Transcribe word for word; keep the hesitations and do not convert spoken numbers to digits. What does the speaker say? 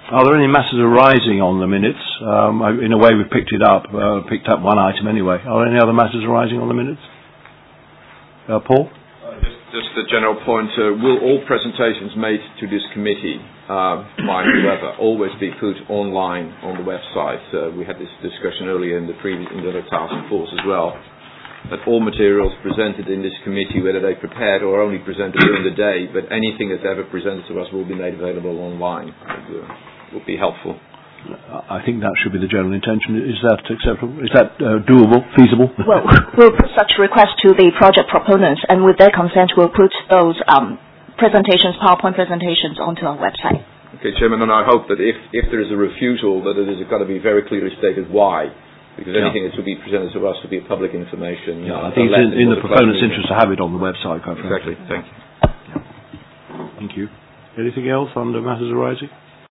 Are there any matters arising on the minutes? Um, I- in a way, we've picked it up, uh, picked up one item anyway. Are there any other matters arising on the minutes? Uh, Paul? Uh, just, just a general point. Uh, will all presentations made to this committee uh, by whoever always be put online on the website? Uh, we had this discussion earlier in the previous in the other task force as well. That all materials presented in this committee, whether they prepared or only presented during the day, but anything that's ever presented to us will be made available online. It uh, would be helpful. I think that should be the general intention. Is that acceptable? Is that uh, doable, feasible? Well, we'll put such requests to the project proponents, and with their consent, we'll put those um, presentations, PowerPoint presentations, onto our website. Okay, Chairman, and I hope that if, if there is a refusal, that it has got to be very clearly stated why. Because anything yeah. that should be presented to us to be public information. Yeah, I think it's in, in the proponent's interest to have it on the website, quite frankly. Exactly, thank you. Yeah. Thank you. Anything else under matters arising?